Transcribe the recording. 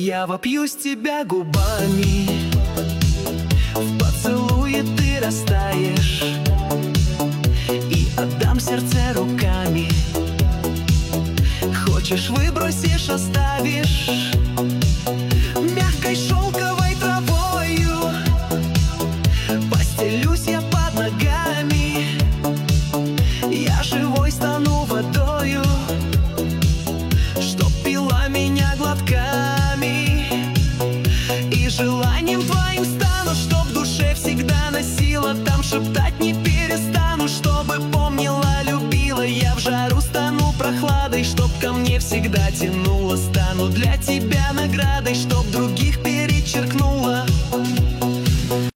Я вопьюсь тебя губами, в поцелуе ты растаешь, и отдам сердце руками. Хочешь — выбросишь, оставишь мягкой шелковой травою. Постелюсь я под ногами, я живой стану водою, чтоб пила меня глотками. И желанием твоим стану, чтоб в душе всегда носила, там шептать не перестану, чтобы помнила, любила. Я в жару стану прохладой, чтоб ко мне всегда тянуло, стану для тебя наградой, чтоб других перечеркнуть.